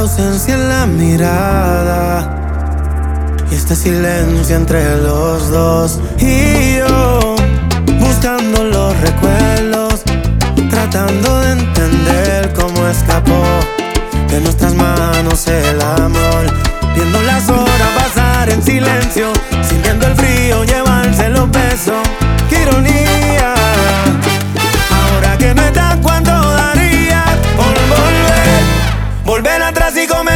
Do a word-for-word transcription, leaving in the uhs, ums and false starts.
ausencia en la mirada y este silencio entre los dos. Y yo buscando los recuerdos, tratando de entender cómo escapó de nuestras manos el amor. Viendo las horas pasar en silencio, sintiendo el frío llevarse los besos. ¡Qué ironía! Ahora que no estás, ¿cuánto daría por volver? Volver atrás y comer